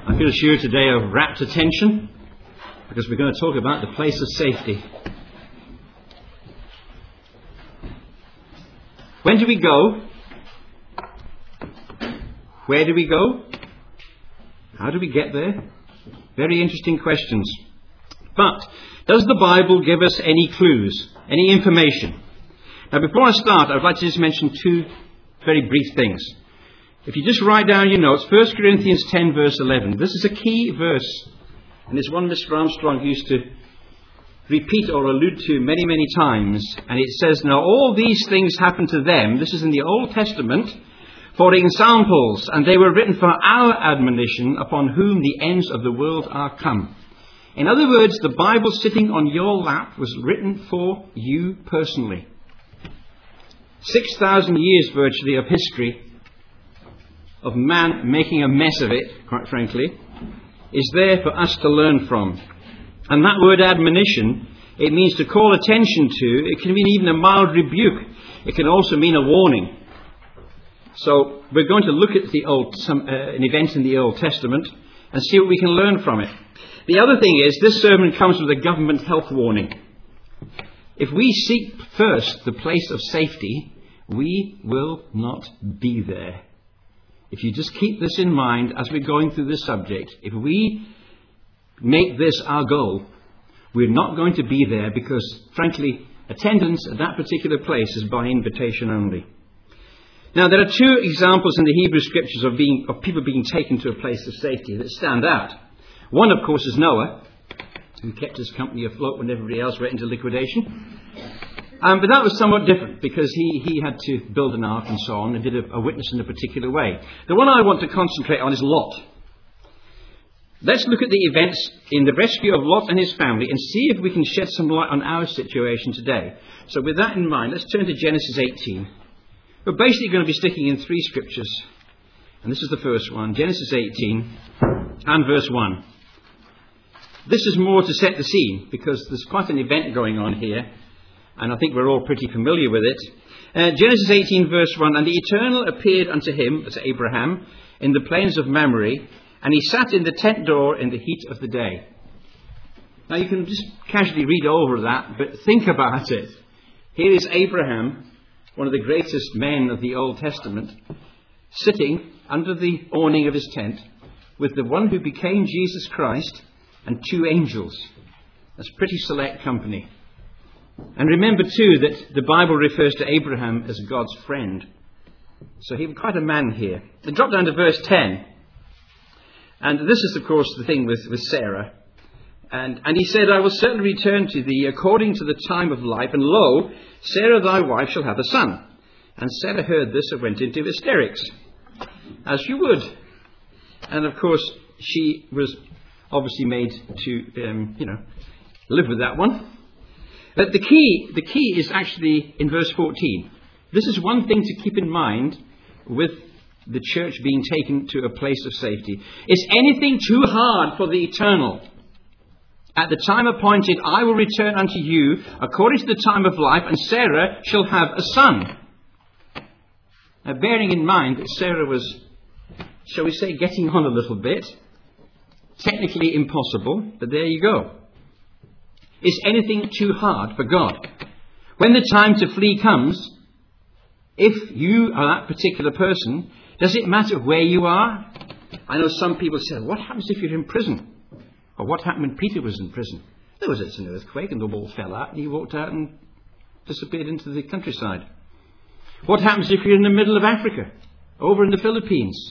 I feel sure today of rapt attention because we're going to talk about the place of safety. When do we go? Where do we go? How do we get there? Very interesting questions. But does the Bible give us any clues, any information? Now before I start, I would like to just mention two very brief things. If you just write down your notes, 1 Corinthians 10 verse 11. This is a key verse, and it's one Mr. Armstrong used to repeat or allude to many, many times. And it says, now all these things happened to them, this is in the Old Testament, for examples, and they were written for our admonition, upon whom the ends of the world are come. In other words, the Bible sitting on your lap was written for you personally. 6,000 years virtually of history, of man making a mess of it, quite frankly, is there for us to learn from. And that word admonition, it means to call attention to. It can mean even a mild rebuke. It can also mean a warning. So we're going to look at an event in the Old Testament and see what we can learn from it. The other thing is, this sermon comes with a government health warning. If we seek first the place of safety, we will not be there. If you just keep this in mind as we're going through this subject, if we make this our goal, we're not going to be there because, frankly, attendance at that particular place is by invitation only. Now, there are two examples in the Hebrew Scriptures of people being taken to a place of safety that stand out. One, of course, is Noah, who kept his company afloat when everybody else went into liquidation. But that was somewhat different because he had to build an ark and so on and did a witness in a particular way. The one I want to concentrate on is Lot. Let's look at the events in the rescue of Lot and his family and see if we can shed some light on our situation today. So with that in mind, let's turn to Genesis 18. We're basically going to be sticking in three scriptures. And this is the first one, Genesis 18 and verse 1. This is more to set the scene because there's quite an event going on here. And I think we're all pretty familiar with it. Genesis 18 verse 1. And the Eternal appeared unto him, as Abraham, in the plains of Mamre, and he sat in the tent door in the heat of the day. Now you can just casually read over that, but think about it. Here is Abraham, one of the greatest men of the Old Testament, sitting under the awning of his tent with the one who became Jesus Christ and two angels. That's pretty select company. And remember too that the Bible refers to Abraham as God's friend. So he was quite a man here. Then drop down to verse 10. And this is of course the thing with Sarah. And he said, I will certainly return to thee according to the time of life. And lo, Sarah thy wife shall have a son. And Sarah heard this and went into hysterics. As you would. And of course she was obviously made to, live with that one. But the key is actually in verse 14. This is one thing to keep in mind with the church being taken to a place of safety. Is anything too hard for the Eternal? At the time appointed, I will return unto you according to the time of life, and Sarah shall have a son. Now, bearing in mind that Sarah was, shall we say, getting on a little bit, technically impossible, but there you go. Is anything too hard for God? When the time to flee comes, if you are that particular person, does it matter where you are? I know some people say, what happens if you're in prison? Or what happened when Peter was in prison? There was an earthquake and the wall fell out and he walked out and disappeared into the countryside. What happens if you're in the middle of Africa? Over in the Philippines?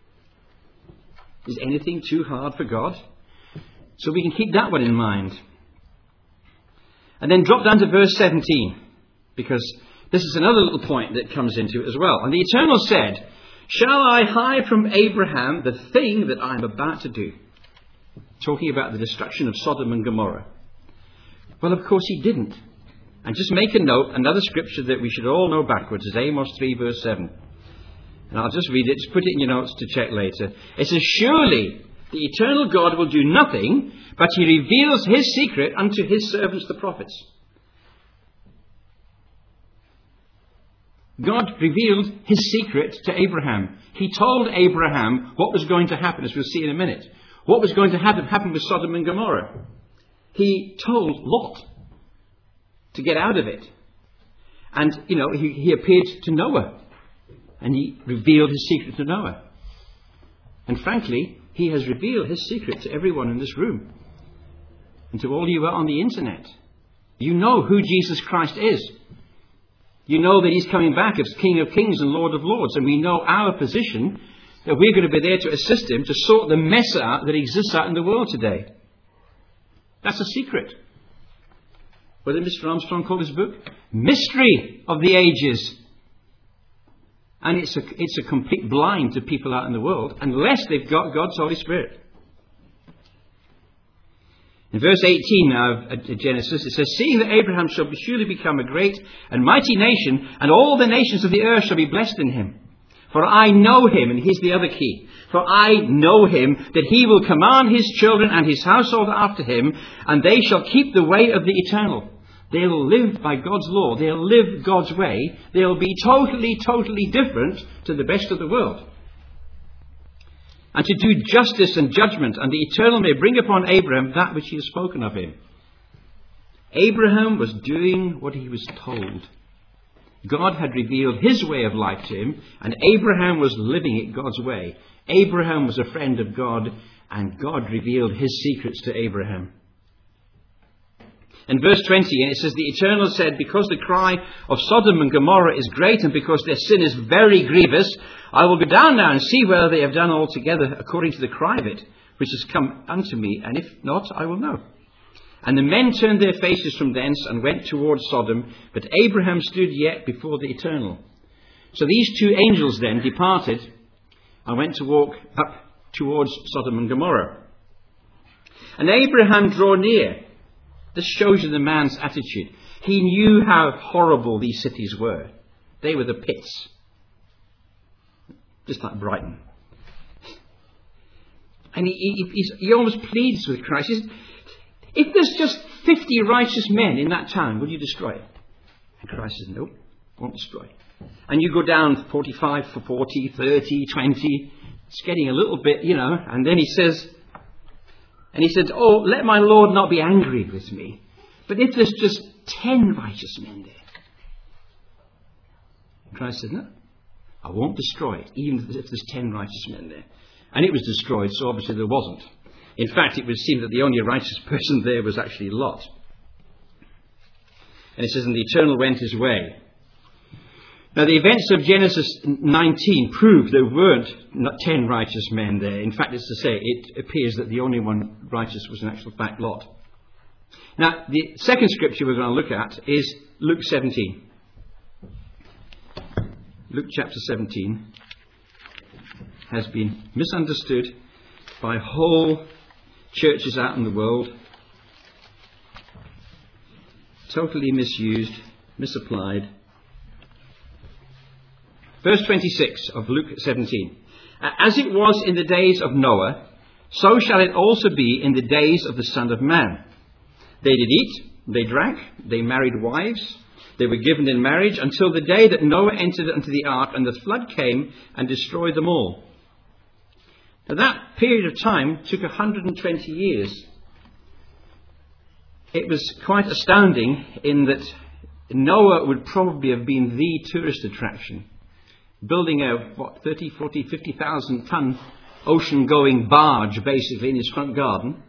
Is anything too hard for God? So we can keep that one in mind. And then drop down to verse 17, because this is another little point that comes into it as well. And the Eternal said, shall I hide from Abraham the thing that I am about to do? Talking about the destruction of Sodom and Gomorrah. Well, of course he didn't. And just make a note, another scripture that we should all know backwards is Amos 3 verse 7. And I'll just read it, just put it in your notes to check later. It says, surely the eternal God will do nothing, but he reveals his secret unto his servants the prophets. God revealed his secret to Abraham. He told Abraham what was going to happen, as we'll see in a minute. What was going to happen with Sodom and Gomorrah. He told Lot to get out of it. And, he appeared to Noah. And he revealed his secret to Noah. And frankly, he has revealed his secret to everyone in this room. And to all you on the internet. You know who Jesus Christ is. You know that he's coming back as King of Kings and Lord of Lords. And we know our position, that we're going to be there to assist him to sort the mess out that exists out in the world today. That's a secret. What did Mr. Armstrong call his book? Mystery of the Ages. And it's a complete blind to people out in the world, unless they've got God's Holy Spirit. In verse 18 now of Genesis, it says, "Seeing that Abraham shall surely become a great and mighty nation, and all the nations of the earth shall be blessed in him. For I know him," and here's the other key, "for I know him, that he will command his children and his household after him, and they shall keep the way of the eternal." They'll live by God's law. They'll live God's way. They'll be totally, totally different to the best of the world. And to do justice and judgment, and the eternal may bring upon Abraham that which he has spoken of him. Abraham was doing what he was told. God had revealed his way of life to him, and Abraham was living it God's way. Abraham was a friend of God, and God revealed his secrets to Abraham. In verse 20, it says, "The Eternal said, because the cry of Sodom and Gomorrah is great, and because their sin is very grievous, I will go down now and see whether they have done altogether according to the cry of it, which has come unto me, and if not, I will know. And the men turned their faces from thence and went towards Sodom, but Abraham stood yet before the Eternal." So these two angels then departed and went to walk up towards Sodom and Gomorrah. And Abraham drew near. This shows you the man's attitude. He knew how horrible these cities were. They were the pits. Just like Brighton. And he almost pleads with Christ. He says, "If there's just 50 righteous men in that town, will you destroy it?" And Christ says, "No, won't destroy it." And you go down 45, 40, 30, 20. It's getting a little bit, And then he says, "Oh, let my Lord not be angry with me. But if there's just 10 righteous men there." And Christ said, "No, I won't destroy it, even if there's 10 righteous men there." And it was destroyed, so obviously there wasn't. In fact, it would seem that the only righteous person there was actually Lot. And it says, "And the Eternal went his way." Now, the events of Genesis 19 prove there weren't 10 righteous men there. In fact, it's to say, it appears that the only one righteous was in actual fact Lot. Now, the second scripture we're going to look at is Luke 17. Luke chapter 17 has been misunderstood by whole churches out in the world. Totally misused, misapplied. Verse 26 of Luke 17. "As it was in the days of Noah, so shall it also be in the days of the Son of Man. They did eat, they drank, they married wives, they were given in marriage until the day that Noah entered into the ark, and the flood came and destroyed them all." Now that period of time took 120 years. It was quite astounding in that Noah would probably have been the tourist attraction. Building a, 30, 40, 50,000 ton ocean-going barge, basically, in his front garden.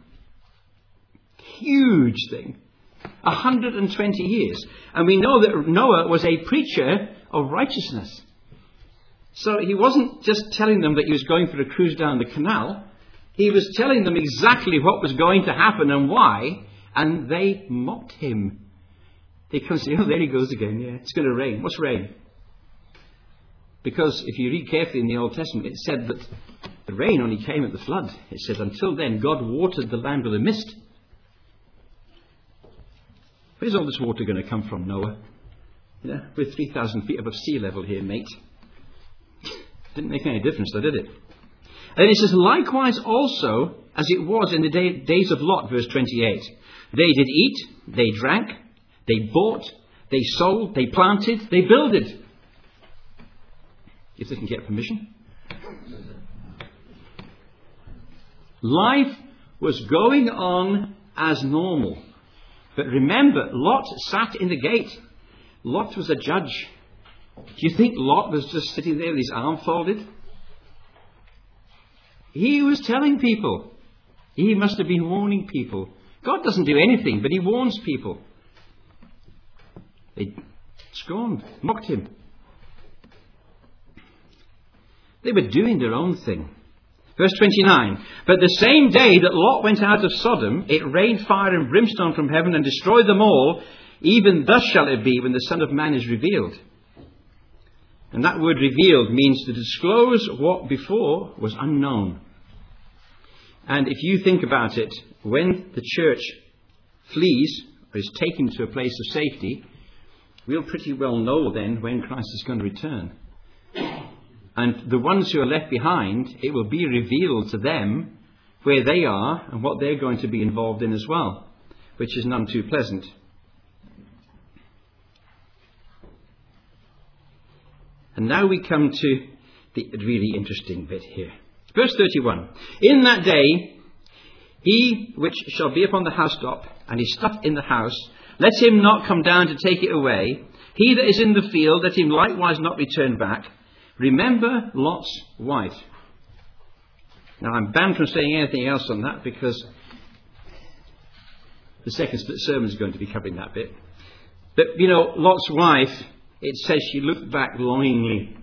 Huge thing. 120 years. And we know that Noah was a preacher of righteousness. So he wasn't just telling them that he was going for a cruise down the canal. He was telling them exactly what was going to happen and why. And they mocked him. They come and say, "Oh, there he goes again. Yeah, it's going to rain." What's rain? Because if you read carefully in the Old Testament, it said that the rain only came at the flood. It said until then, God watered the land with a mist. Where's all this water going to come from, Noah? We're 3,000 feet above sea level here, mate. Didn't make any difference, though, did it? And it says, "Likewise also, as it was in the days of Lot," verse 28. "They did eat, they drank, they bought, they sold, they planted, they builded." if they can get permission. Life was going on as normal. But remember, Lot sat in the gate. Lot was a judge. Do you think Lot was just sitting there with his arm folded? He was telling people. He must have been warning people. God doesn't do anything, but he warns people. They scorned, mocked him. They were doing their own thing. Verse 29, but the same day that Lot went out of Sodom, it rained fire and brimstone from heaven and destroyed them all. Even thus shall it be when the Son of Man is revealed. And that word revealed means to disclose what before was unknown. And if you think about it, when the church flees or is taken to a place of safety, we'll pretty well know then when Christ is going to return. And the ones who are left behind, it will be revealed to them where they are and what they're going to be involved in as well, which is none too pleasant. And now we come to the really interesting bit here. Verse 31. In that day, he which shall be upon the housetop, and his stuff in the house, let him not come down to take it away. He that is in the field, let him likewise not return back. Remember Lot's wife. Now I'm banned from saying anything else on that because the second split sermon is going to be covering that bit. But you know, Lot's wife, it says she looked back longingly.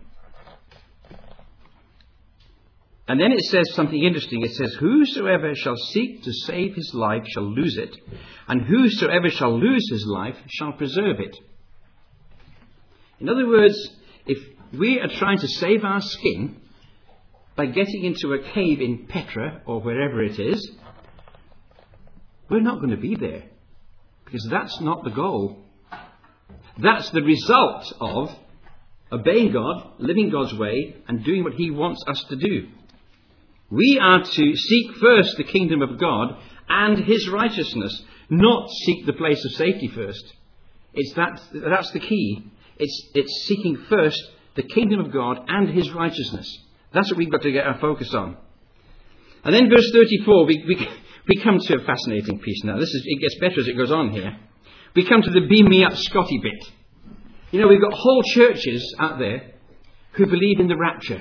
And then it says something interesting. It says, whosoever shall seek to save his life shall lose it, and whosoever shall lose his life shall preserve it. In other words, if we are trying to save our skin by getting into a cave in Petra or wherever it is, we're not going to be there, because that's not the goal. That's the result of obeying God, living God's way, and doing what he wants us to do. We are to seek first the kingdom of God and his righteousness, not seek the place of safety first. That's the key. It's seeking first the kingdom of God and his righteousness. That's what we've got to get our focus on. And then verse 34, we come to a fascinating piece now. It gets better as it goes on here. We come to the beam me up Scotty bit. You know, we've got whole churches out there who believe in the rapture.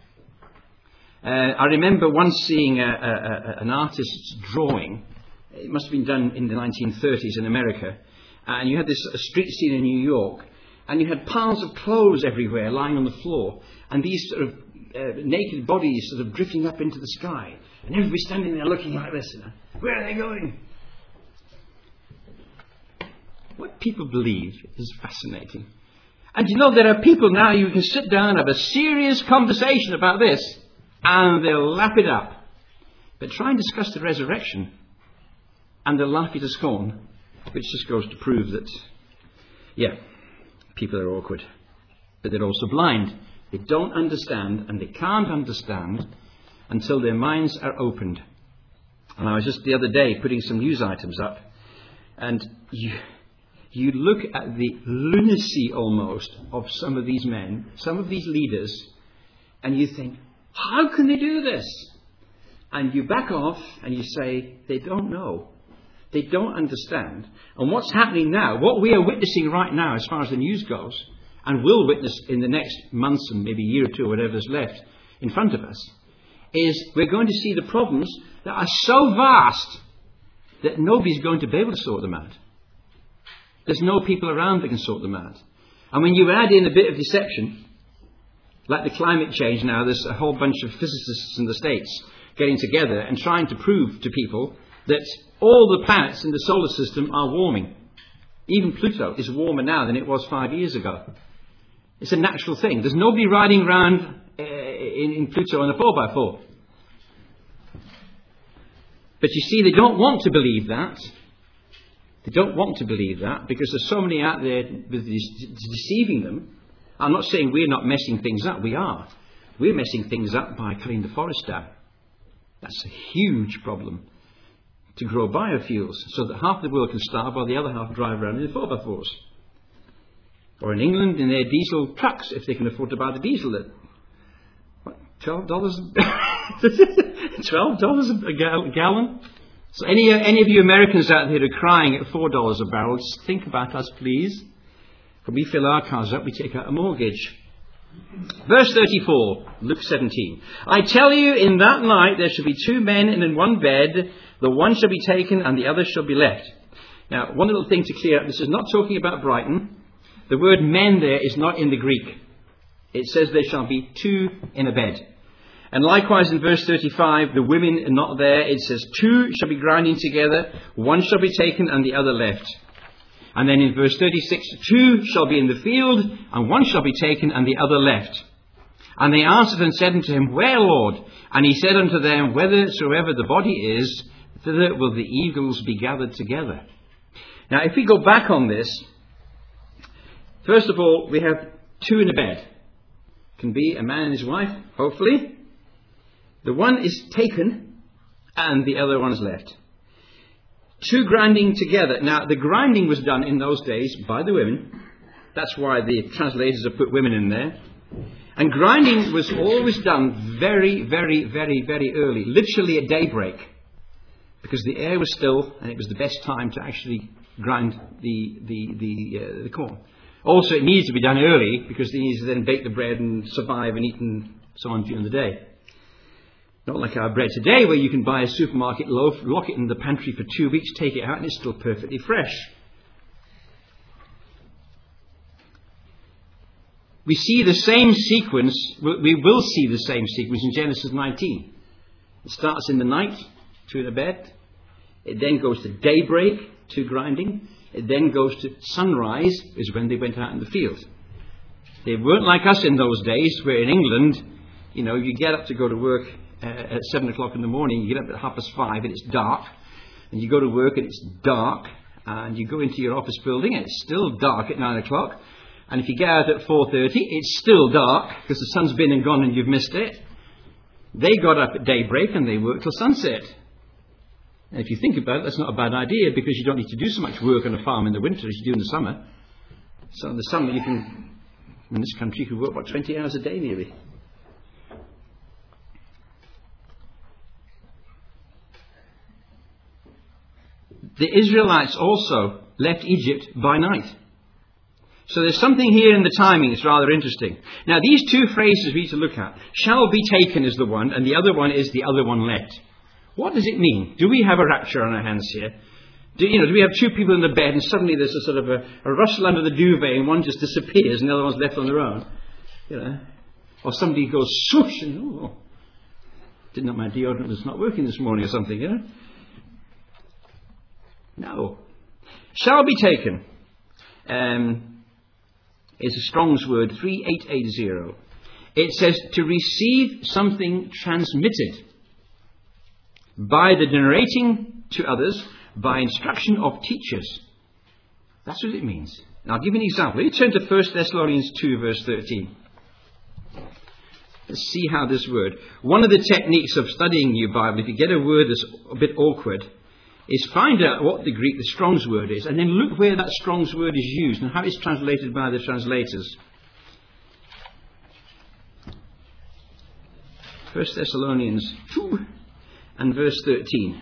I remember once seeing an artist's drawing. It must have been done in the 1930s in America. And you had this street scene in New York. And you had piles of clothes everywhere lying on the floor. And these sort of naked bodies sort of drifting up into the sky. And everybody standing there looking like this. You know, where are they going? What people believe is fascinating. And you know, there are people now you can sit down and have a serious conversation about this. And they'll lap it up. But try and discuss the resurrection, and they'll laugh you to scorn, which just goes to prove that, people are awkward. But they're also blind. They don't understand, and they can't understand until their minds are opened. And I was just the other day putting some news items up, and you look at the lunacy almost of some of these men, some of these leaders, and you think, how can they do this? And you back off and you say, they don't know. They don't understand. And what's happening now, what we are witnessing right now as far as the news goes, and will witness in the next months and maybe a year or two, whatever's left in front of us, is we're going to see the problems that are so vast that nobody's going to be able to sort them out. There's no people around that can sort them out. And when you add in a bit of deception, like the climate change now, there's a whole bunch of physicists in the States getting together and trying to prove to people that all the planets in the solar system are warming. Even Pluto is warmer now than it was 5 years ago. It's a natural thing. There's nobody riding around in Pluto on a 4x4. But you see, they don't want to believe that. They don't want to believe that because there's so many out there deceiving them. I'm not saying we're not messing things up. We are. We're messing things up by cutting the forest down. That's a huge problem. To grow biofuels so that half the world can starve while the other half drive around in 4x4s. Or in England in their diesel trucks if they can afford to buy the diesel that $12 $12 a gallon? So any of you Americans out there who are crying at $4 a barrel, just think about us, please. When we fill our cars up, we take out a mortgage. Verse 34, Luke 17. I tell you, in that night there shall be two men in one bed. The one shall be taken and the other shall be left. Now, one little thing to clear up. This is not talking about Brighton. The word men there is not in the Greek. It says there shall be two in a bed. And likewise in verse 35, the women are not there. It says two shall be grinding together. One shall be taken and the other left. And then in verse 36, two shall be in the field, and one shall be taken, and the other left. And they answered and said unto him, Where, Lord? And he said unto them, Whithersoever the body is, thither will the eagles be gathered together. Now, if we go back on this, first of all, we have two in a bed. Can be a man and his wife, hopefully. The one is taken, and the other one is left. Two grinding together. Now, the grinding was done in those days by the women. That's why the translators have put women in there. And grinding was always done very, very, very, very early. Literally at daybreak. Because the air was still, and it was the best time to actually grind the corn. Also, it needs to be done early, because they need to then bake the bread and survive and eat and so on during the day. Not like our bread today, where you can buy a supermarket loaf, lock it in the pantry for 2 weeks, take it out, and it's still perfectly fresh. We see the same sequence, we will see the same sequence in Genesis 19. It starts in the night, two in a bed. It then goes to daybreak, two grinding. It then goes to sunrise, is when they went out in the field. They weren't like us in those days, where in England, you get up to go to work at 7 o'clock in the morning, you get up at 5:30 and it's dark, and you go to work and it's dark, and you go into your office building and it's still dark at 9 o'clock, and if you get out at 4:30 it's still dark because the sun's been and gone and you've missed it. They got up at daybreak and they worked till sunset. And if you think about it, that's not a bad idea, because you don't need to do so much work on a farm in the winter as you do in the summer. So in the summer you can, in this country, you can work 20 hours a day nearly. The Israelites also left Egypt by night. So there's something here in the timing that's rather interesting. Now, these two phrases we need to look at. Shall be taken is the one, and the other one is the other one left. What does it mean? Do we have a rapture on our hands here? Do we have two people in the bed and suddenly there's a sort of a rustle under the duvet and one just disappears and the other one's left on their own? Or somebody goes swoosh and, didn't know my deodorant was not working this morning or something, No. Shall be taken is a Strong's word, 3880. It says to receive something transmitted by the narrating to others, by instruction of teachers. That's what it means. Now I'll give you an example. You turn to 1 Thessalonians 2 verse 13. Let's see how this word. One of the techniques of studying your Bible, if you get a word that's a bit awkward, is find out what the Greek, the Strong's word is, and then look where that Strong's word is used and how it's translated by the translators. 1 Thessalonians 2 and verse 13.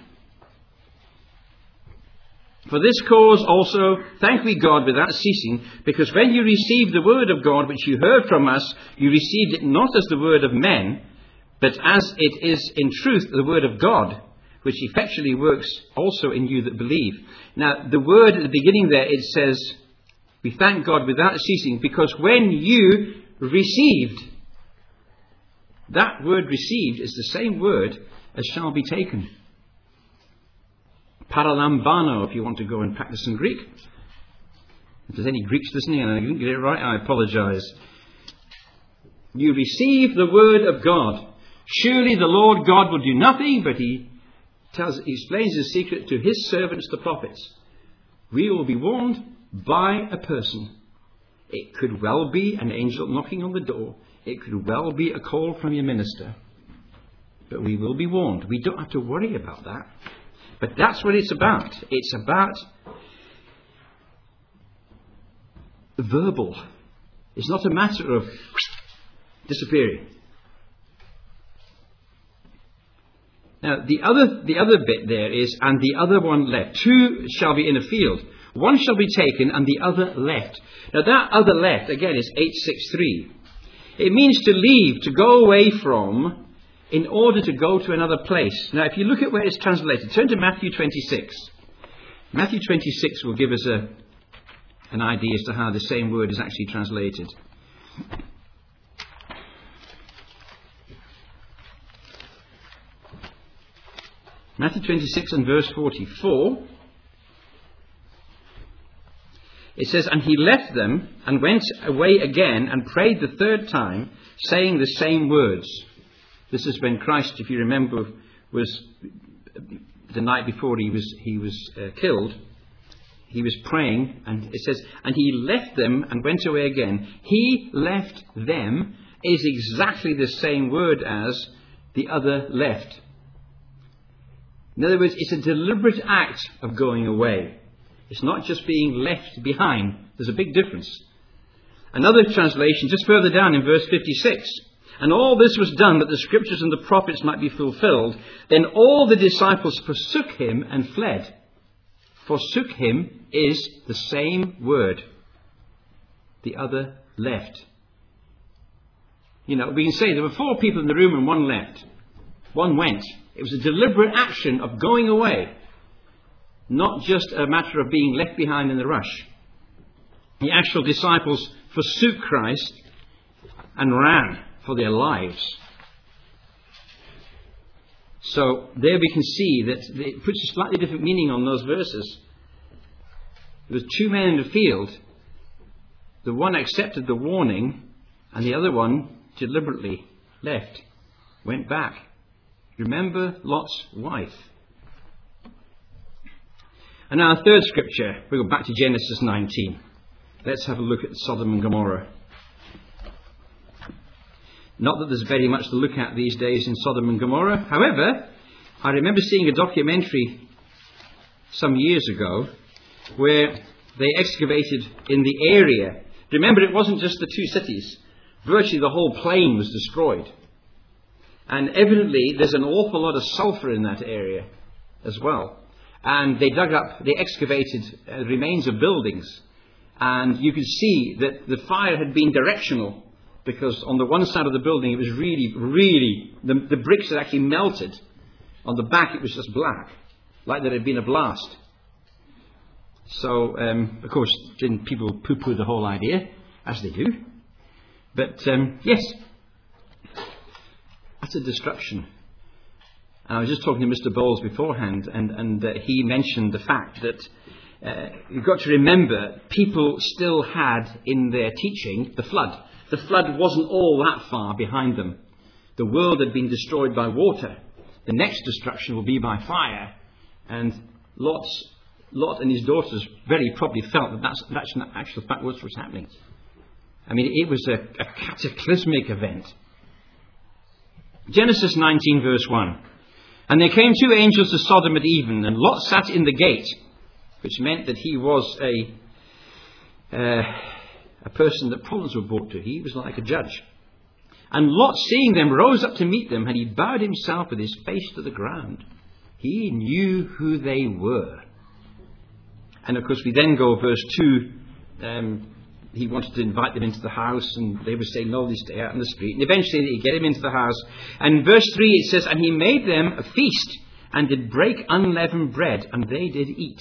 For this cause also thank we God without ceasing, because when you received the word of God which you heard from us, you received it not as the word of men, but as it is in truth the word of God, which effectually works also in you that believe. Now, the word at the beginning there, it says, we thank God without ceasing, because when you received, that word received is the same word as shall be taken. Paralambano, if you want to go and practice some Greek. If there's any Greeks listening and I didn't get it right, I apologize. You receive the word of God. Surely the Lord God will do nothing, but he explains his secret to his servants, the prophets. We will be warned by a person. It could well be an angel knocking on the door. It could well be a call from your minister. But we will be warned. We don't have to worry about that. But that's what it's about. It's about verbal. It's not a matter of disappearing. Now, the other bit there is, and the other one left. Two shall be in a field. One shall be taken, and the other left. Now, that other left, again, is 863. It means to leave, to go away from, in order to go to another place. Now, if you look at where it's translated, turn to Matthew 26. Matthew 26 will give us an idea as to how the same word is actually translated. Matthew 26 and verse 44. It says, "And he left them and went away again and prayed the third time, saying the same words." This is when Christ, if you remember, was the night before he was killed. He was praying, and it says, "And he left them and went away again." He left them is exactly the same word as the other left. In other words, it's a deliberate act of going away. It's not just being left behind. There's a big difference. Another translation, just further down in verse 56. "And all this was done that the scriptures and the prophets might be fulfilled. Then all the disciples forsook him and fled." Forsook him is the same word. The other left. You know, we can say there were 4 people in the room and 1 left. 1 went. It was a deliberate action of going away. Not just a matter of being left behind in the rush. The actual disciples forsook Christ and ran for their lives. So there we can see that it puts a slightly different meaning on those verses. There was 2 men in the field. The one accepted the warning and the other one deliberately left, went back. Remember Lot's wife. And now our third scripture, we go back to Genesis 19. Let's have a look at Sodom and Gomorrah. Not that there's very much to look at these days in Sodom and Gomorrah. However, I remember seeing a documentary some years ago where they excavated in the area. Remember, it wasn't just the 2 cities. Virtually the whole plain was destroyed. And evidently there's an awful lot of sulfur in that area as well. And they excavated remains of buildings. And you could see that the fire had been directional, because on the one side of the building it was really, the bricks had actually melted. On the back it was just black, like there had been a blast. So, of course, didn't people poo-poo the whole idea, as they do. But, yes, that's a destruction. And I was just talking to Mr. Bowles beforehand, and he mentioned the fact that you've got to remember, people still had in their teaching the flood. The flood wasn't all that far behind them. The world had been destroyed by water. The next destruction will be by fire. And Lot and his daughters very probably felt that that's not actual fact what was happening. I mean, it was a cataclysmic event. Genesis 19 verse 1. "And there came 2 angels to Sodom at even, and Lot sat in the gate," which meant that he was a person that problems were brought to. He was like a judge. "And Lot, seeing them, rose up to meet them, and he bowed himself with his face to the ground." He knew who they were. And of course we then go verse 2. He wanted to invite them into the house, and they would say, "No, they stay out in the street." And eventually they get him into the house. And verse 3 it says, "And he made them a feast, and did break unleavened bread, and they did eat."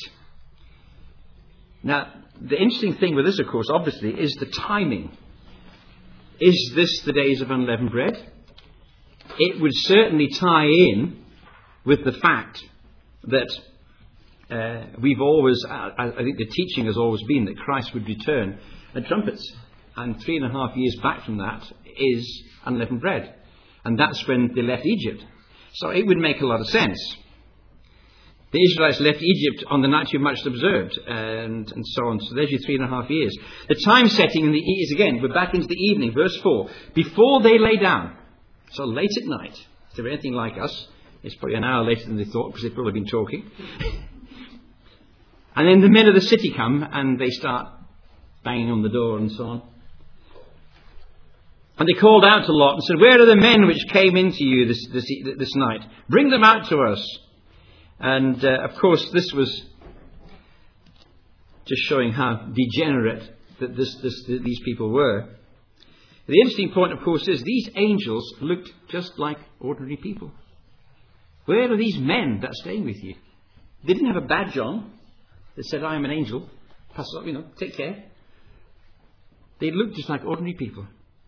Now, the interesting thing with this, of course, obviously, is the timing. Is this the days of unleavened bread? It would certainly tie in with the fact that we've always, I think the teaching has always been that Christ would return at trumpets. And 3.5 years back from that is unleavened bread. And that's when they left Egypt. So it would make a lot of sense. The Israelites left Egypt on the night you much observed, and so on. So there's your 3.5 years. The time setting is again, we're back into the evening, verse 4. "Before they lay down," so late at night. If they're anything like us, it's probably an hour later than they thought, because they've probably been talking. And then the men of the city come, and they start banging on the door and so on. And they called out to Lot and said, "Where are the men which came into you this night? Bring them out to us." And of course, this was just showing how degenerate that these people were. The interesting point, of course, is these angels looked just like ordinary people. Where are these men that are staying with you? They didn't have a badge on that said, "I am an angel. Pass up, take care." They looked just like ordinary people.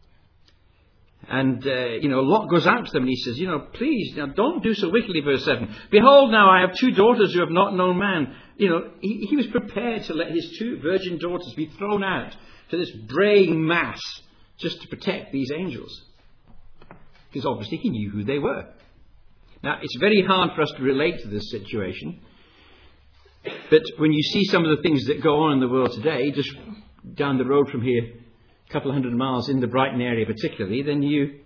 And, Lot goes out to them and he says, "Please, don't do so wickedly," verse 7. "Behold, now I have 2 daughters who have not known man." He was prepared to let his 2 virgin daughters be thrown out to this braying mass just to protect these angels. Because obviously he knew who they were. Now, it's very hard for us to relate to this situation. But when you see some of the things that go on in the world today, just down the road from here, a couple of 100 miles in the Brighton area particularly, then you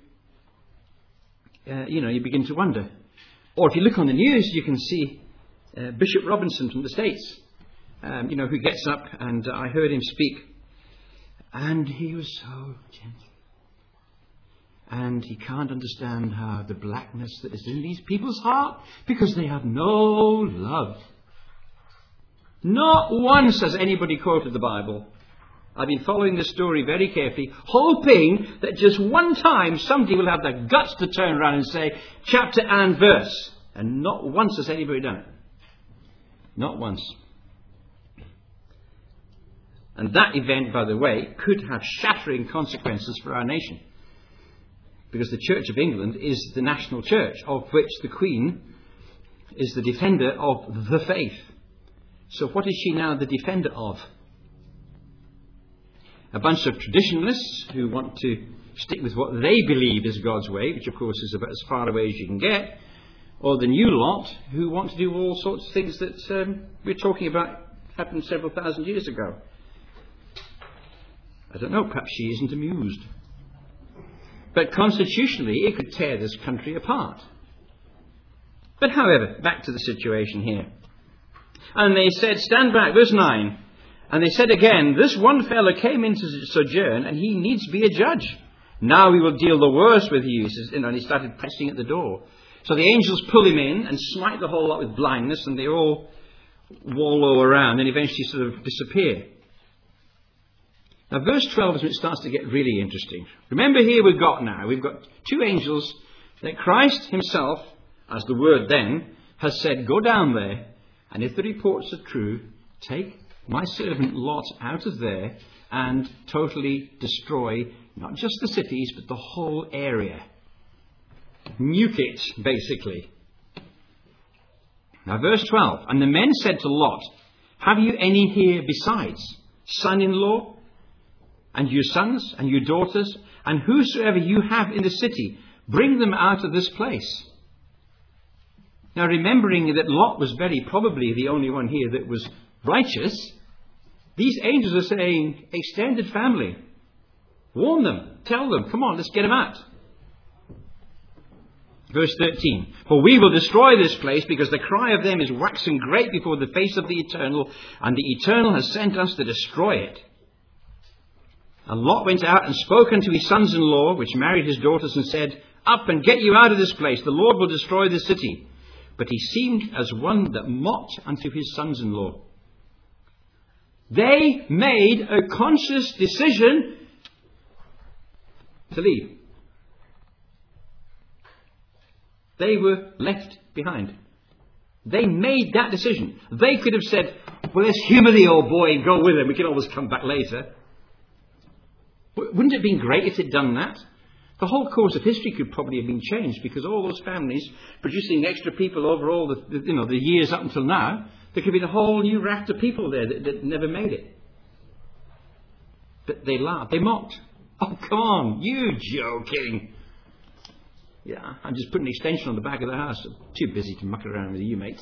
begin to wonder. Or if you look on the news, you can see Bishop Robinson from the States, who gets up, and I heard him speak, and he was so gentle. And he can't understand how the blackness that is in these people's heart, because they have no love. Not once has anybody quoted the Bible. I've been following this story very carefully, hoping that just one time somebody will have the guts to turn around and say chapter and verse. And not once has anybody done it. Not once. And that event, by the way, could have shattering consequences for our nation. Because the Church of England is the national church, of which the Queen is the defender of the faith. So what is she now the defender of? A bunch of traditionalists who want to stick with what they believe is God's way, which of course is about as far away as you can get, or the new lot who want to do all sorts of things that we're talking about happened several thousand years ago. I don't know, perhaps she isn't amused. But constitutionally, it could tear this country apart. But however, back to the situation here. And they said, "Stand back," verse 9. "And they said again, this one fellow came into sojourn, and he needs to be a judge. Now we will deal the worst with you." He says, and he started pressing at the door. So the angels pull him in and smite the whole lot with blindness, and they all wallow around and eventually sort of disappear. Now verse 12 is when it starts to get really interesting. Remember here we've got 2 angels that Christ himself, as the word then, has said, "Go down there, and if the reports are true, take my servant Lot out of there and totally destroy not just the cities, but the whole area. Nuke it, basically." Now verse 12, "And the men said to Lot, have you any here besides, son-in-law, and your sons, and your daughters, and whosoever you have in the city, bring them out of this place." Now remembering that Lot was very probably the only one here that was righteous, these angels are saying, extended family, warn them, tell them, come on, let's get them out. Verse 13, "For we will destroy this place, because the cry of them is waxing great before the face of the Eternal, and the Eternal has sent us to destroy it." And Lot went out and spoke unto his sons-in-law, which married his daughters, and said, "Up and get you out of this place, the Lord will destroy the city." But he seemed as one that mocked unto his sons-in-law. They made a conscious decision to leave. They were left behind. They made that decision. They could have said, "Well, let's humour the old boy and go with him. We can always come back later." Wouldn't it have been great if they'd done that? The whole course of history could probably have been changed, because all those families producing extra people over all the years up until now, there could have been a whole new raft of people there that never made it. But they laughed. They mocked. "Oh, come on, you joking." Yeah, I'm just putting an extension on the back of the house. I'm too busy to muck around with you, mates.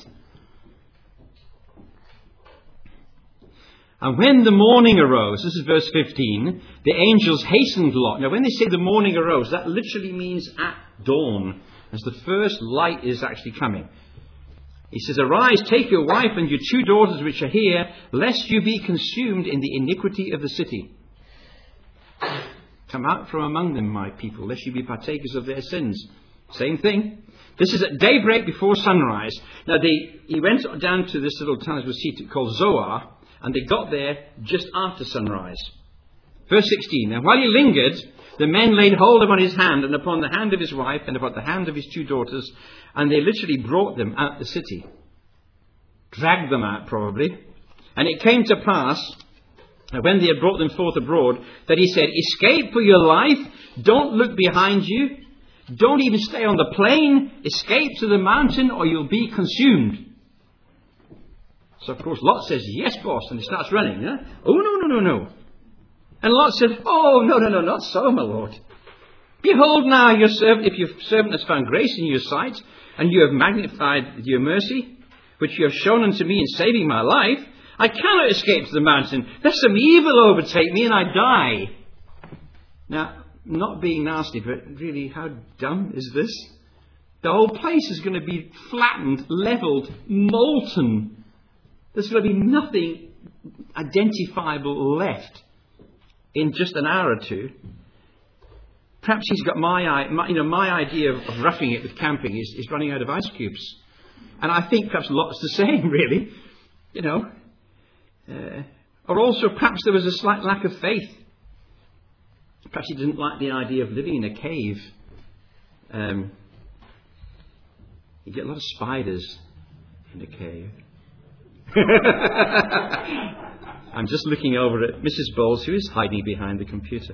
"And when the morning arose," this is verse 15, "the angels hastened Lot." Now when they say the morning arose, that literally means at dawn, as the first light is actually coming. He says, "Arise, take your wife and your 2 daughters which are here, lest you be consumed in the iniquity of the city." Come out from among them, my people, lest you be partakers of their sins. Same thing. This is at daybreak before sunrise. Now, he went down to this little town called Zoar, and they got there just after sunrise. Verse 16, and while he lingered, the men laid hold upon his hand and upon the hand of his wife and upon the hand of his 2 daughters, and they literally brought them out the city. Dragged them out, probably. And it came to pass, when they had brought them forth abroad, that he said, escape for your life, don't look behind you, don't even stay on the plain, escape to the mountain or you'll be consumed. So of course Lot says, yes boss, and he starts running. Huh? Oh no. And Lot said, oh no, not so, my lord. Behold now, if your servant has found grace in your sight, and you have magnified your mercy, which you have shown unto me in saving my life, I cannot escape to the mountain, lest some evil overtake me and I die. Now, not being nasty, but really, how dumb is this? The whole place is going to be flattened, levelled, molten. There's going to be nothing identifiable left in just an hour or two. Perhaps he's got my idea of roughing it with camping is running out of ice cubes. And I think perhaps Lot's the same, really. Or also perhaps there was a slight lack of faith. Perhaps he didn't like the idea of living in a cave. You get a lot of spiders in a cave. I'm just looking over at Mrs. Bowles, who is hiding behind the computer.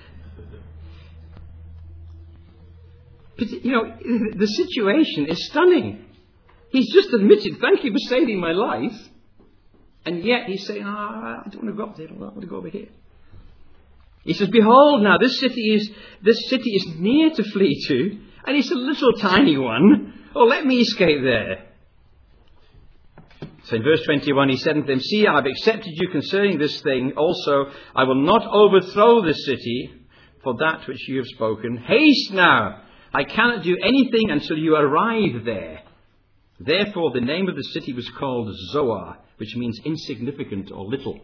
But, the situation is stunning. He's just admitted, thank you for saving my life. And yet he's saying, I don't want to go up there, I want to go over here. He says, behold now, this city is near to flee to, and it's a little tiny one. Oh, let me escape there. So in verse 21, he said unto them, see, I have accepted you concerning this thing. Also, I will not overthrow this city for that which you have spoken. Haste now. I cannot do anything until you arrive there. Therefore, the name of the city was called Zoar, which means insignificant or little.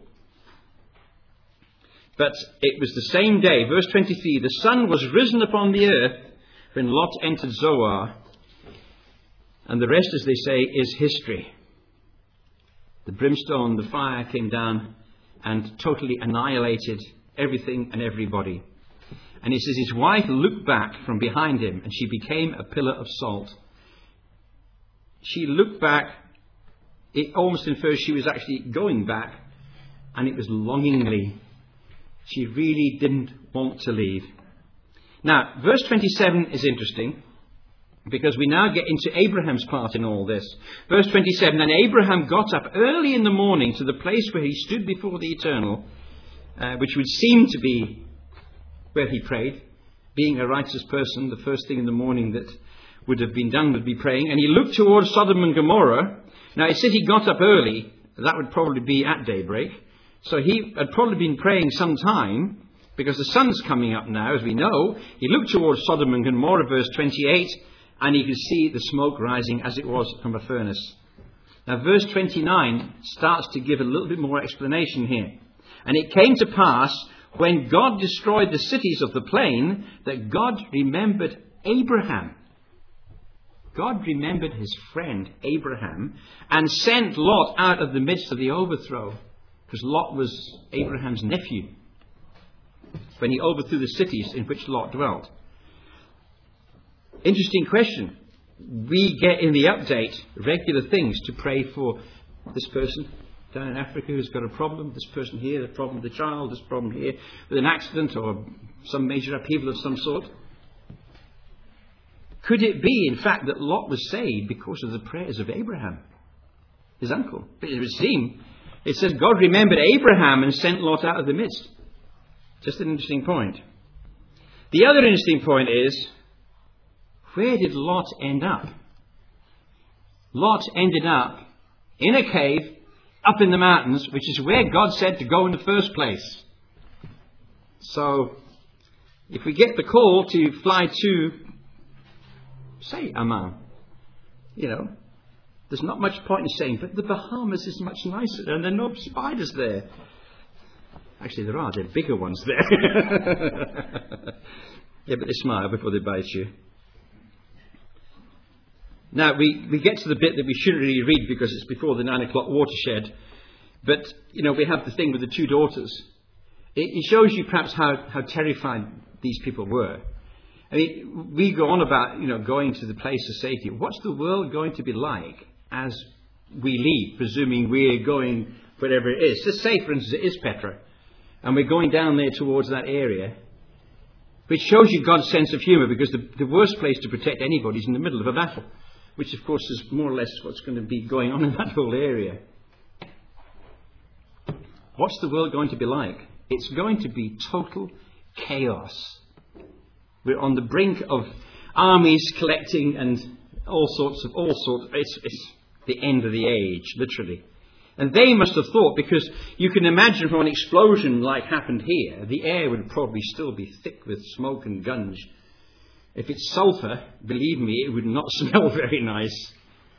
But it was the same day, verse 23, the sun was risen upon the earth when Lot entered Zoar. And the rest, as they say, is history. The brimstone, the fire came down and totally annihilated everything and everybody. And he says his wife looked back from behind him and she became a pillar of salt. She looked back. It almost infers she was actually going back, and it was longingly. She really didn't want to leave. Now, verse 27 is interesting, because we now get into Abraham's part in all this. Verse 27, and Abraham got up early in the morning to the place where he stood before the Eternal, which would seem to be where he prayed. Being a righteous person, the first thing in the morning that would have been done would be praying. And he looked towards Sodom and Gomorrah. Now, it said he got up early. That would probably be at daybreak. So he had probably been praying some time, because the sun's coming up now, as we know. He looked towards Sodom and Gomorrah, verse 28, and he could see the smoke rising as it was from a furnace. Now, verse 29 starts to give a little bit more explanation here. And it came to pass, when God destroyed the cities of the plain, that God remembered Abraham. God remembered his friend Abraham and sent Lot out of the midst of the overthrow, because Lot was Abraham's nephew when he overthrew the cities in which Lot dwelt. Interesting question. We get in the update regular things to pray for this person down in Africa who's got a problem, this person here, the problem with the child, this problem here with an accident or some major upheaval of some sort. Could it be, in fact, that Lot was saved because of the prayers of Abraham, his uncle? But it would seem, it says God remembered Abraham and sent Lot out of the midst. Just an interesting point. The other interesting point is, where did Lot end up? Lot ended up in a cave up in the mountains, which is where God said to go in the first place. So, if we get the call to fly to, say, Amman, there's not much point in saying, but the Bahamas is much nicer and there are no spiders there. Actually, there are. They're bigger ones there. Yeah, but they smile before they bite you. Now, we get to the bit that we shouldn't really read because it's before the 9 o'clock watershed. But, we have the thing with the two daughters. It shows you perhaps how terrified these people were. I mean, we go on about, going to the place of safety. What's the world going to be like as we leave, presuming we're going wherever it is? Just say, for instance, it is Petra, and we're going down there towards that area, which shows you God's sense of humour, because the worst place to protect anybody is in the middle of a battle, which, of course, is more or less what's going to be going on in that whole area. What's the world going to be like? It's going to be total chaos. We're on the brink of armies collecting and all sorts. It's the end of the age, literally. And they must have thought, because you can imagine from an explosion like happened here, the air would probably still be thick with smoke and gunge. If it's sulphur, believe me, it would not smell very nice.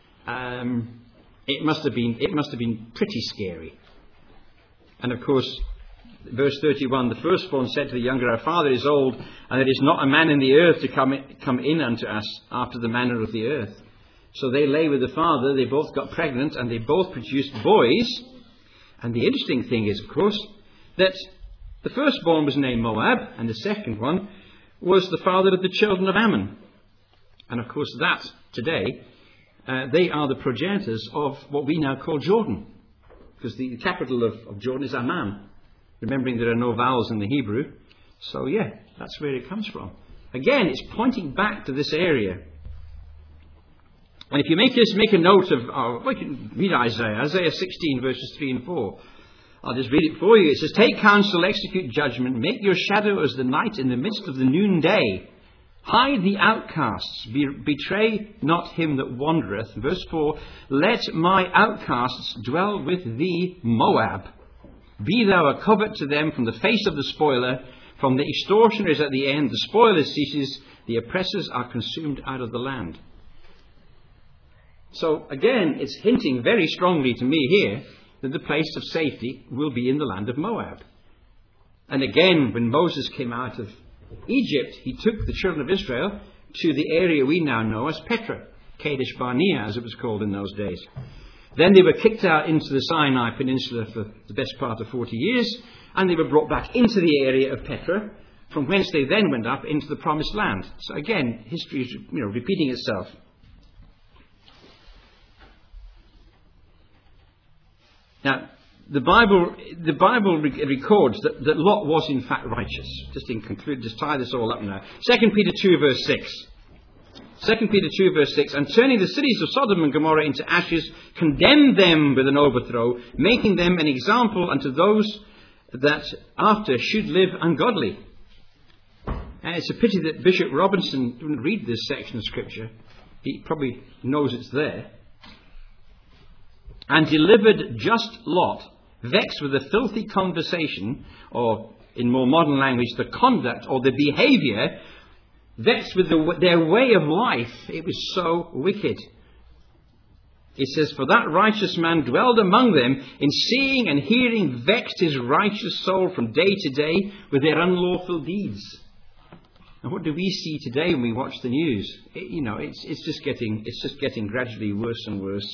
It must have been pretty scary. And of course, verse 31, the firstborn said to the younger, Our father is old, and there is not a man in the earth to come in unto us after the manner of the earth. So they lay with the father, they both got pregnant, and they both produced boys. And the interesting thing is, of course, that the firstborn was named Moab, and the second one was the father of the children of Ammon. And of course that, today, they are the progenitors of what we now call Jordan. Because the capital of Jordan is Amman. Remembering there are no vowels in the Hebrew. So yeah, that's where it comes from. Again, it's pointing back to this area. And if you make a note of, we can read Isaiah 16 verses 3 and 4. I'll just read it for you. It says, Take counsel, execute judgment, make your shadow as the night in the midst of the noonday. Hide the outcasts, betray not him that wandereth. Verse 4, Let my outcasts dwell with thee, Moab. Be thou a covert to them from the face of the spoiler, from the extortioners at the end. The spoiler ceases, the oppressors are consumed out of the land. So again, it's hinting very strongly to me here that the place of safety will be in the land of Moab. And again, when Moses came out of Egypt, he took the children of Israel to the area we now know as Petra, Kadesh Barnea, as it was called in those days. Then they were kicked out into the Sinai Peninsula for the best part of 40 years, and they were brought back into the area of Petra, from whence they then went up into the Promised Land. So again, history is repeating itself. Now, the Bible records that Lot was in fact righteous. Just tie this all up now. 2 Peter 2 verse 6. 2 Peter 2 verse 6. And turning the cities of Sodom and Gomorrah into ashes, condemned them with an overthrow, making them an example unto those that after should live ungodly. And it's a pity that Bishop Robinson didn't read this section of Scripture. He probably knows it's there. And delivered just Lot, vexed with a filthy conversation, or in more modern language, the conduct or the behaviour, vexed with their way of life. It was so wicked. It says, For that righteous man dwelled among them, in seeing and hearing vexed his righteous soul from day to day with their unlawful deeds. And what do we see today when we watch the news? It's just getting gradually worse and worse.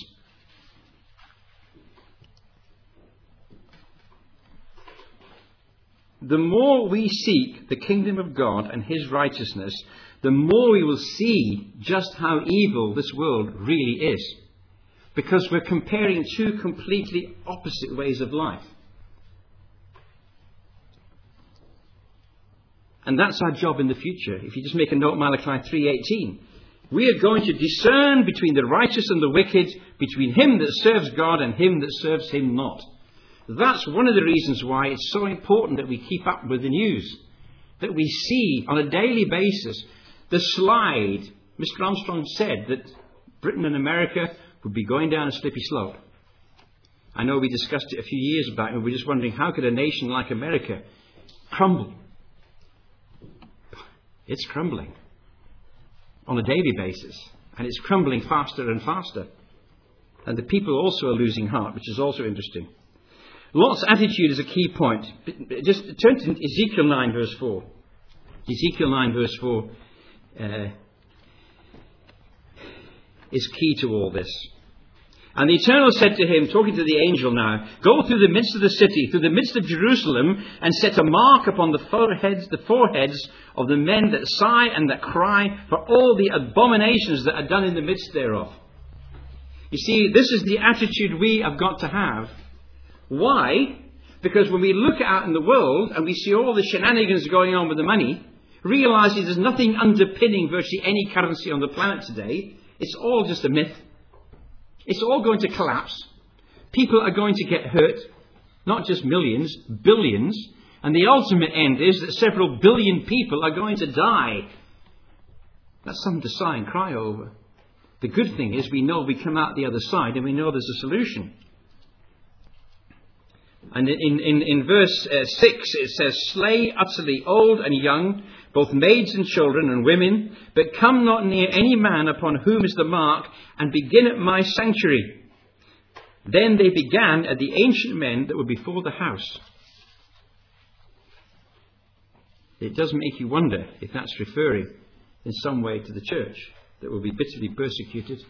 The more we seek the kingdom of God and his righteousness, the more we will see just how evil this world really is. Because we're comparing two completely opposite ways of life. And that's our job in the future. If you just make a note, Malachi 3:18. We are going to discern between the righteous and the wicked, between him that serves God and him that serves him not. That's one of the reasons why it's so important that we keep up with the news. That we see on a daily basis the slide. Mr. Armstrong said that Britain and America would be going down a slippy slope. I know we discussed it a few years back and we were just wondering, how could a nation like America crumble? It's crumbling on a daily basis. And it's crumbling faster and faster. And the people also are losing heart, which is also interesting. Lot's attitude is a key point. Just turn to Ezekiel 9 verse 4. Ezekiel 9 verse 4 is key to all this. And the Eternal said to him, talking to the angel now, go through the midst of the city, through the midst of Jerusalem, and set a mark upon the foreheads of the men that sigh and that cry for all the abominations that are done in the midst thereof. You see, this is the attitude we have got to have. Why? Because when we look out in the world and we see all the shenanigans going on with the money, realizing there's nothing underpinning virtually any currency on the planet today, it's all just a myth. It's all going to collapse. People are going to get hurt. Not just millions, billions. And the ultimate end is that several billion people are going to die. That's something to sigh and cry over. The good thing is we know we come out the other side and we know there's a solution. And in verse 6 it says, slay utterly old and young, both maids and children and women, but come not near any man upon whom is the mark, and begin at my sanctuary. Then they began at the ancient men that were before the house. It does make you wonder if that's referring in some way to the church that will be bitterly persecuted.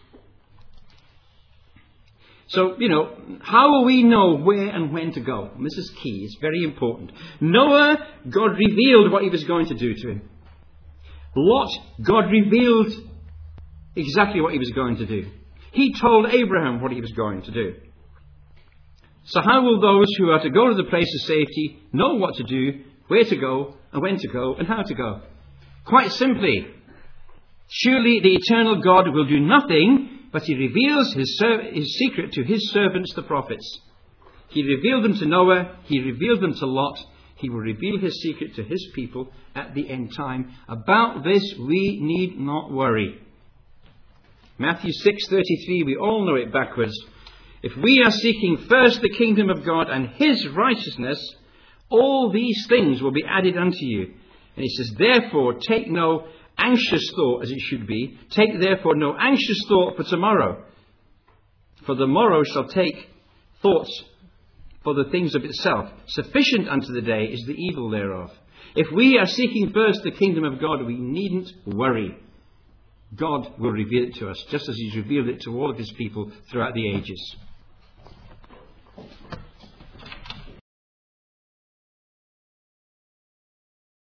So, how will we know where and when to go? And this is key. It's very important. Noah, God revealed what he was going to do to him. Lot, God revealed exactly what he was going to do. He told Abraham what he was going to do. So how will those who are to go to the place of safety know what to do, where to go, and when to go, and how to go? Quite simply, surely the eternal God will do nothing but he reveals his secret to his servants, the prophets. He revealed them to Noah. He revealed them to Lot. He will reveal his secret to his people at the end time. About this we need not worry. Matthew 6:33, we all know it backwards. If we are seeking first the kingdom of God and his righteousness, all these things will be added unto you. And he says, therefore take no anxious thought, as it should be. Take therefore no anxious thought for tomorrow. For the morrow shall take thoughts for the things of itself. Sufficient unto the day is the evil thereof. If we are seeking first the kingdom of God, we needn't worry. God will reveal it to us, just as he's revealed it to all of his people throughout the ages.